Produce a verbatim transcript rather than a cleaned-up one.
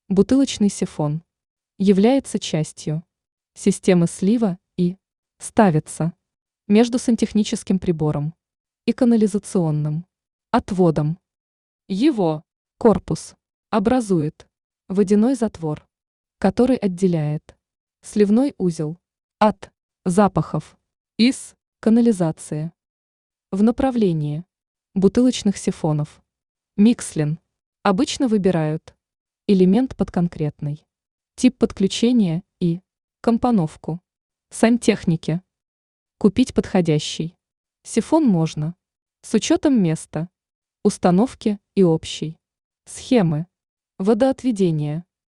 Бутылочный сифон является частью системы слива и ставится между сантехническим прибором и канализационным отводом. Его корпус образует водяной затвор, который отделяет сливной узел от запахов из канализации. В направлении бутылочных сифонов Микслин обычно выбирают элемент под конкретный тип подключения и компоновку. Сантехники. Купить подходящий сифон можно с учетом места, установки и общей схемы водоотведения.